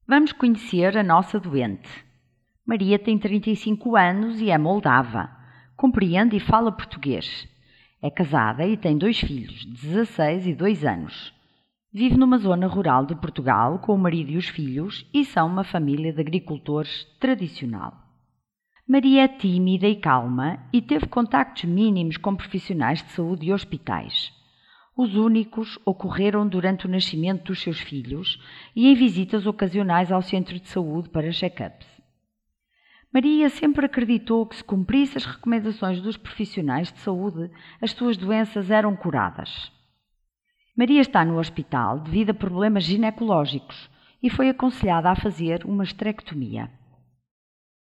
Vamos conhecer a nossa doente. Maria tem 35 anos e é moldava. Compreende e fala português. É casada e tem 2 filhos, 16 e 2 anos. Vive numa zona rural de Portugal com o marido e os filhos e são uma família de agricultores tradicional. Maria é tímida e calma e teve contactos mínimos com profissionais de saúde e hospitais. Os únicos ocorreram durante o nascimento dos seus filhos e em visitas ocasionais ao centro de saúde para check-ups. Maria sempre acreditou que, se cumprisse as recomendações dos profissionais de saúde, as suas doenças eram curadas. Maria está no hospital devido a problemas ginecológicos e foi aconselhada a fazer uma esterectomia.